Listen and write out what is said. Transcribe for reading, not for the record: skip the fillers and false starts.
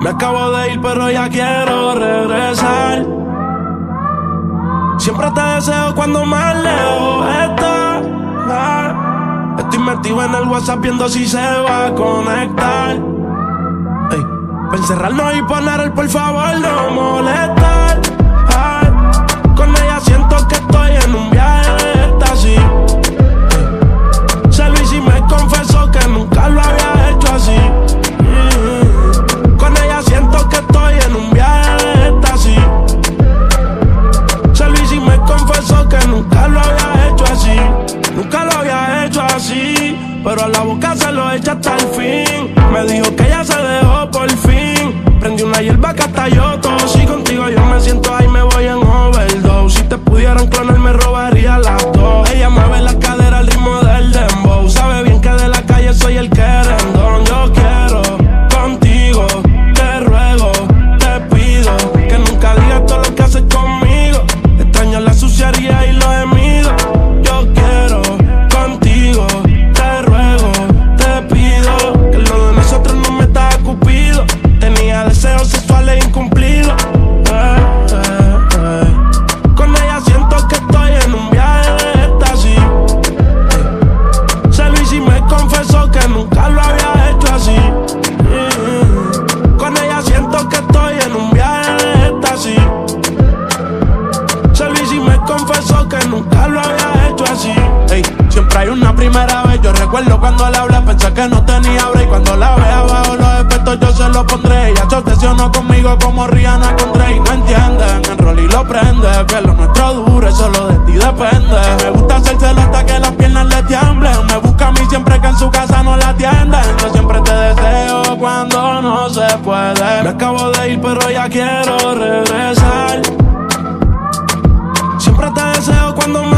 Me acabo de ir, pero ya quiero regresar. Siempre te deseo cuando más lejos estás. Estoy metido en el WhatsApp viendo si se va a conectar. Ey, para encerrarnos y poner el por favor no molestar. Ay, con ella siento que estoy en un viaje de éxtasis. Se lo hice y me confesó que nunca lo había hecho así. Con ella siento que estoy en un viaje de éxtasis. Se lo hice y me confesó que nunca lo había hecho así. Nunca lo había hecho así, pero a la boca se lo echa hasta el fin. Me dijo que ella se dejó por fin. Prendí una hierba que hasta yo tosí. Contigo yo me siento ahí, me voy en overdose. Si te pudieran clonar me robaría las dos. Ella mueve la cadera al ritmo del dembow. Sabe bien que de la calle soy el querendón. Yo quiero contigo, te ruego, te pido que nunca digas todo lo que haces conmigo. Extraño la suciedad y los gemidos. Yo quiero contigo, te ruego, te pido que lo de nosotros no me está cupido. Tenía deseos sexuales incumplidos. Con ella siento que estoy en un viaje de éxtasis. Se lo hice y me confesó que nunca lo había hecho así. Con ella siento que estoy en un viaje de éxtasis. Se lo hice y me confesó que nunca lo había hecho así. Ey, siempre hay una primera vez. Yo recuerdo cuando le hablé, pensé que no tenía break. Cuando la vea bajo los efectos yo se lo pondré. Ella se obsesionó conmigo como Rihanna con Drake. No entienden, el rol y lo prende. Que lo nuestro dure, solo de ti depende. Me gusta hacérselo hasta que las piernas le tiemblen. Me busca a mí siempre que en su casa no la atienden. Yo siempre te deseo cuando no se puede. Me acabo de ir pero ya quiero regresar. Siempre te deseo cuando me